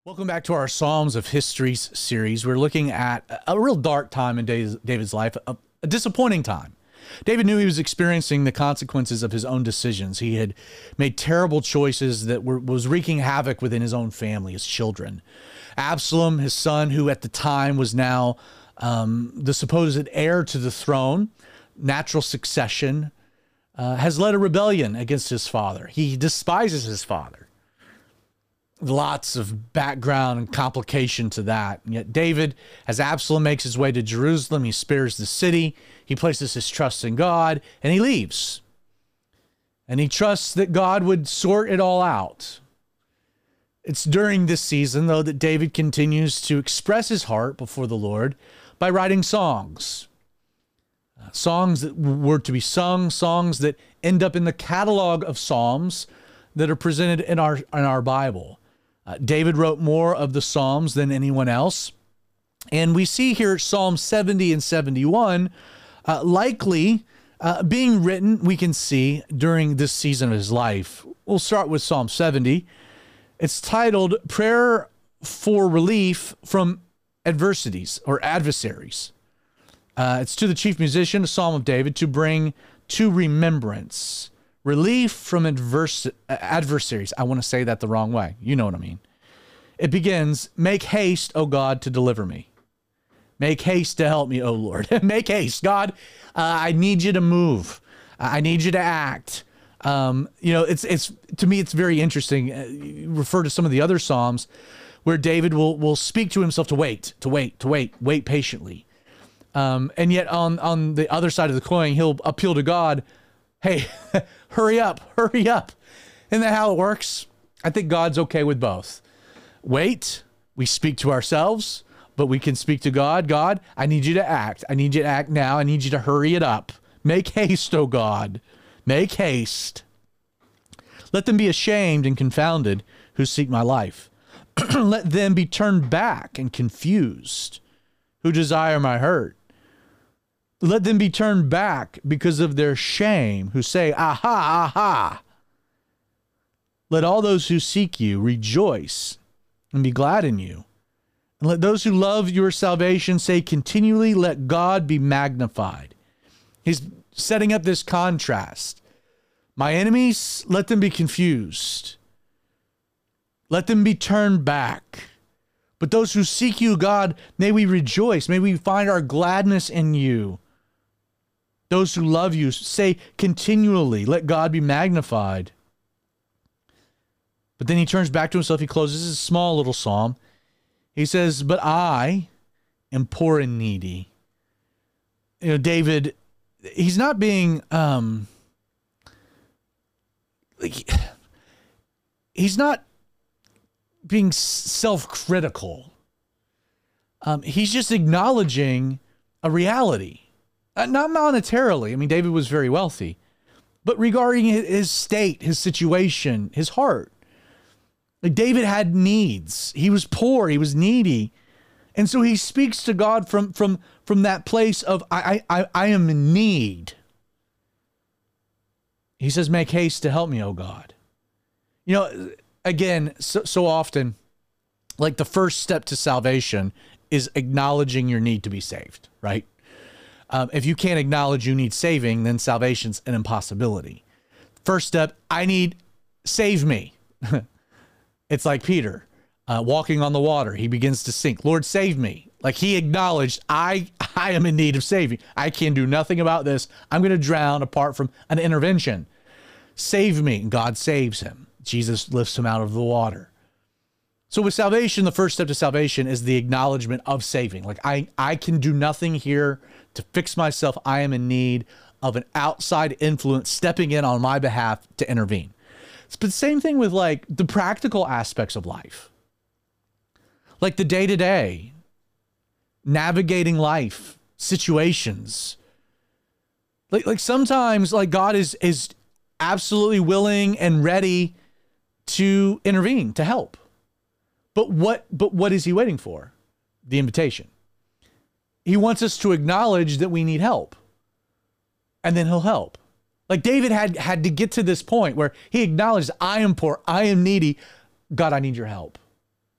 Welcome back to our Psalms of Histories series. We're looking at a real dark time in David's life, a disappointing time. David knew he was experiencing the consequences of his own decisions. He had made terrible choices that was wreaking havoc within his own family, his children. Absalom, his son, who at the time was now the supposed heir to the throne, natural succession, has led a rebellion against his father. He despises his father. Lots of background and complication to that. And yet David, as Absalom makes his way to Jerusalem, he spares the city. He places his trust in God and he leaves. And he trusts that God would sort it all out. It's during this season, though, that David continues to express his heart before the Lord by writing songs. Songs that were to be sung, songs that end up in the catalog of Psalms that are presented in our Bible. David wrote more of the Psalms than anyone else. And we see here Psalm 70 and 71 likely being written, we can see, during this season of his life. We'll start with Psalm 70. It's titled Prayer for Relief from Adversities or Adversaries. It's to the chief musician, a psalm of David, to bring to remembrance relief from adversaries. I want to say that the wrong way. You know what I mean. It begins, make haste, O God, to deliver me. Make haste to help me, O Lord. Make haste, God. I need you to move. I need you to act. It's to me, it's very interesting. You refer to some of the other Psalms where David will speak to himself to wait patiently. And yet on the other side of the coin, he'll appeal to God. Hey, hurry up. Isn't that how it works? I think God's okay with both. Wait, we speak to ourselves, but we can speak to God. God, I need you to act. I need you to act now. I need you to hurry it up. Make haste, O God. Make haste. Let them be ashamed and confounded who seek my life. Let them be turned back and confused who desire my hurt. Let them be turned back because of their shame, who say, aha, aha. Let all those who seek you rejoice and be glad in you. And let those who love your salvation say continually, let God be magnified. He's setting up this contrast. My enemies, let them be confused. Let them be turned back. But those who seek you, God, may we rejoice. May we find our gladness in you. Those who love you say continually, let God be magnified. But then he turns back to himself. He closes his small little psalm. He says, but I am poor and needy. You know, David, he's not being, he's not being self-critical. He's just acknowledging a reality. Not monetarily. I mean, David was very wealthy. But regarding his state, his situation, his heart. Like David had needs. He was poor. He was needy. And so he speaks to God from that place of, I am in need. He says, make haste to help me, O God. You know, again, so often, like the first step to salvation is acknowledging your need to be saved, right? If you can't acknowledge you need saving, then salvation's an impossibility. First step, save me. It's like Peter walking on the water. He begins to sink. Lord, save me. Like he acknowledged, I am in need of saving. I can do nothing about this. I'm going to drown apart from an intervention. Save me. And God saves him. Jesus lifts him out of the water. So with salvation, the first step to salvation is the acknowledgement of saving. Like I can do nothing here to fix myself. I am in need of an outside influence stepping in on my behalf to intervene. But the same thing with like the practical aspects of life. Like the day-to-day, navigating life, situations. Like sometimes like God is absolutely willing and ready to intervene, to help. But what is he waiting for? The invitation. He wants us to acknowledge that we need help. And then he'll help. Like David had to get to this point where he acknowledged, I am poor, I am needy. God, I need your help.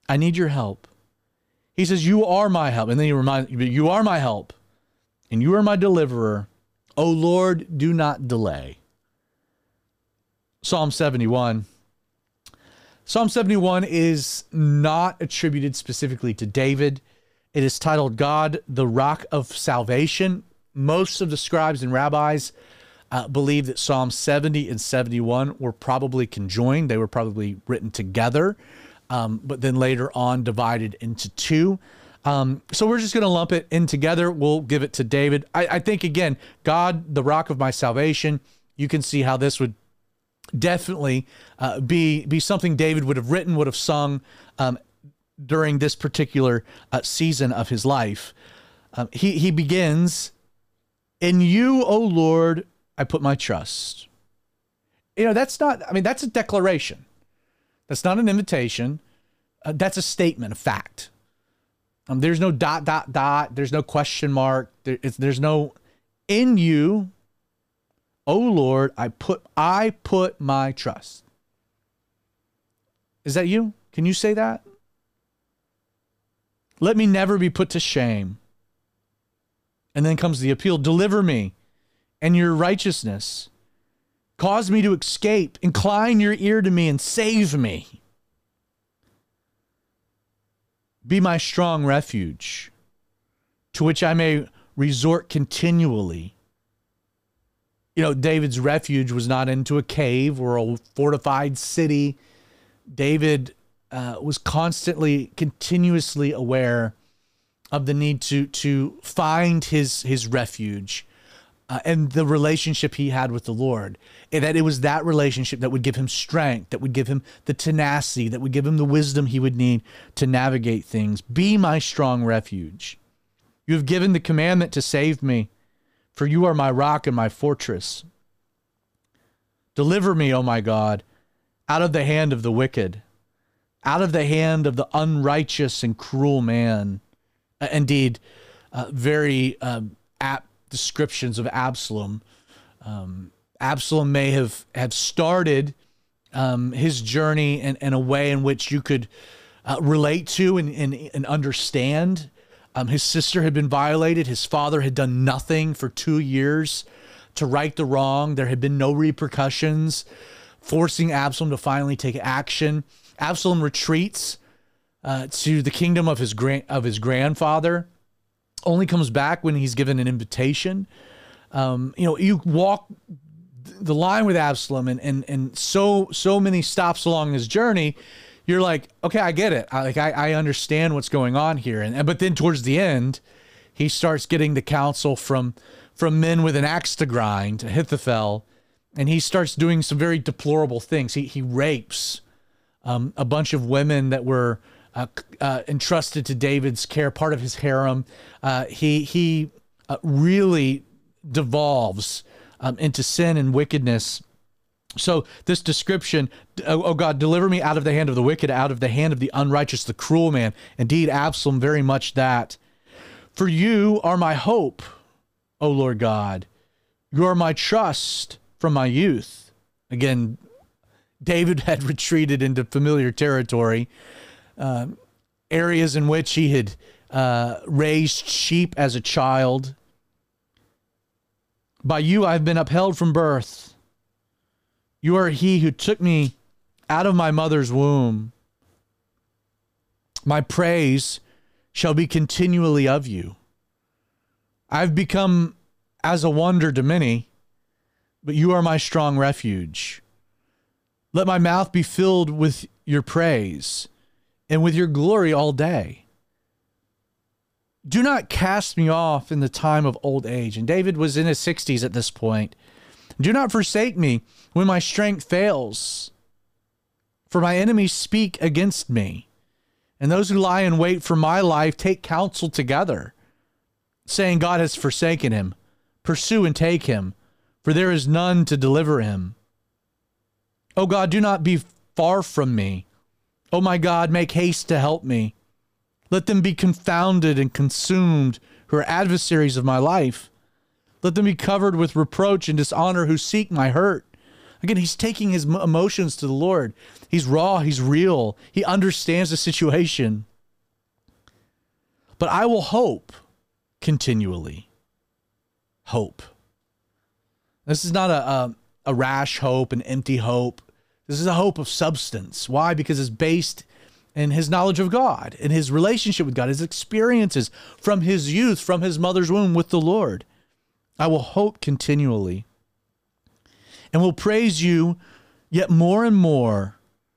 I need your help. He says, you are my help. And then he reminds you, you are my help and you are my deliverer. O Lord, do not delay. Psalm 71. Psalm 71 is not attributed specifically to David. It is titled God, the Rock of Salvation. Most of the scribes and rabbis believe that Psalm 70 and 71 were probably conjoined. They were probably written together, but then later on divided into two. So we're just going to lump it in together. We'll give it to David. I think, again, God, the rock of my salvation, you can see how this would definitely be something David would have written, would have sung during this particular season of his life. He begins, in you, O Lord, I put my trust. You know, that's a declaration. That's not an invitation. That's a statement, a fact. There's no ... There's no question mark. There's no, in you, O Lord, I put my trust. Is that you? Can you say that? Let me never be put to shame. And then comes the appeal. Deliver me and your righteousness. Cause me to escape. Incline your ear to me and save me. Be my strong refuge, to which I may resort continually. You know, David's refuge was not into a cave or a fortified city. David was constantly, continuously aware of the need to find his refuge and the relationship he had with the Lord. And that it was that relationship that would give him strength, that would give him the tenacity, that would give him the wisdom he would need to navigate things. Be my strong refuge. You have given the commandment to save me, for you are my rock and my fortress. Deliver me, O my God, out of the hand of the wicked, out of the hand of the unrighteous and cruel man. Indeed, very apt descriptions of Absalom. Absalom may have started his journey in a way in which you could relate to and understand. His sister had been violated. His father had done nothing for 2 years to right the wrong. There had been no repercussions, forcing Absalom to finally take action. Absalom retreats to the kingdom of his grandfather, only comes back when he's given an invitation. You walk the line with Absalom and so many stops along his journey, you're like, okay, I get it. I understand what's going on here. But then towards the end, he starts getting the counsel from men with an axe to grind, Ahithophel, and he starts doing some very deplorable things. He rapes a bunch of women that were entrusted to David's care, part of his harem. He really devolves into sin and wickedness. So this description, oh God, deliver me out of the hand of the wicked, out of the hand of the unrighteous, the cruel man. Indeed, Absalom, very much that. For you are my hope, O Lord God. You are my trust from my youth. Again, David had retreated into familiar territory, areas in which he had raised sheep as a child. By you I've been upheld from birth. You are he who took me out of my mother's womb. My praise shall be continually of you. I've become as a wonder to many, but you are my strong refuge. Let my mouth be filled with your praise and with your glory all day. Do not cast me off in the time of old age. And David was in his 60s at this point. Do not forsake me when my strength fails, for my enemies speak against me, and those who lie in wait for my life take counsel together, saying, God has forsaken him. Pursue and take him, for there is none to deliver him. O God, do not be far from me. O my God, make haste to help me. Let them be confounded and consumed who are adversaries of my life. Let them be covered with reproach and dishonor who seek my hurt. Again, he's taking his emotions to the Lord. He's raw. He's real. He understands the situation. But I will hope continually. Hope. This is not a rash hope, an empty hope. This is a hope of substance. Why? Because it's based in his knowledge of God, in his relationship with God, his experiences from his youth, from his mother's womb with the Lord. I will hope continually and will praise you yet more and more.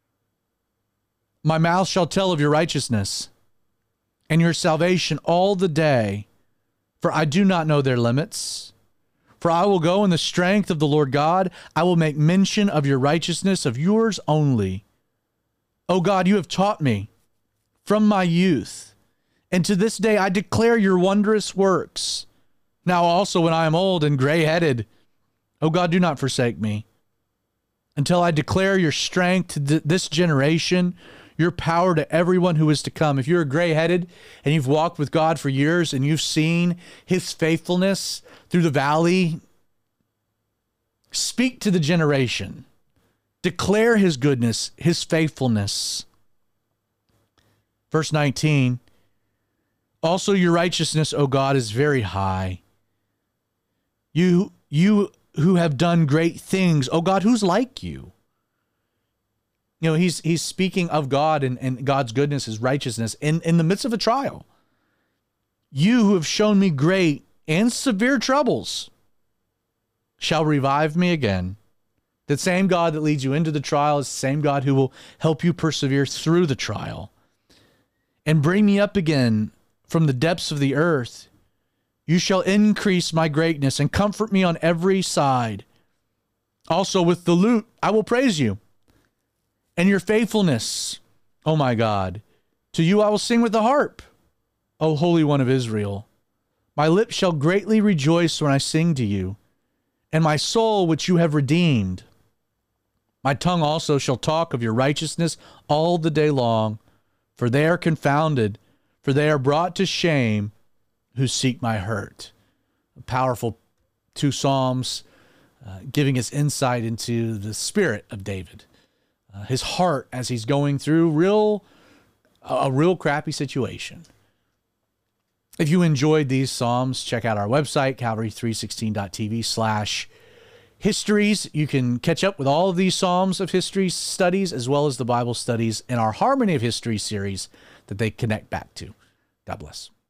My mouth shall tell of your righteousness and your salvation all the day, for I do not know their limits. For I will go in the strength of the Lord God. I will make mention of your righteousness, of yours only. O God, you have taught me from my youth, and to this day I declare your wondrous works. Now also when I am old and gray-headed, O God, do not forsake me, until I declare your strength to this generation, your power to everyone who is to come. If you're gray-headed and you've walked with God for years and you've seen his faithfulness through the valley, speak to the generation. Declare his goodness, his faithfulness. Verse 19, also your righteousness, O God, is very high. You who have done great things, O God, who's like you? You know, he's speaking of God and God's goodness, his righteousness in the midst of a trial. You who have shown me great and severe troubles shall revive me again. The same God that leads you into the trial is the same God who will help you persevere through the trial and bring me up again from the depths of the earth. You shall increase my greatness and comfort me on every side. Also with the lute, I will praise you and your faithfulness, O my God. To you I will sing with the harp, O Holy One of Israel. My lips shall greatly rejoice when I sing to you, and my soul which you have redeemed. My tongue also shall talk of your righteousness all the day long, for they are confounded, for they are brought to shame who seek my hurt. A powerful 2 Psalms giving us insight into the spirit of David, his heart as he's going through a real crappy situation. If you enjoyed these Psalms, check out our website, calvary316.tv/histories. You can catch up with all of these Psalms of history studies, as well as the Bible studies in our Harmony of History series that they connect back to. God bless.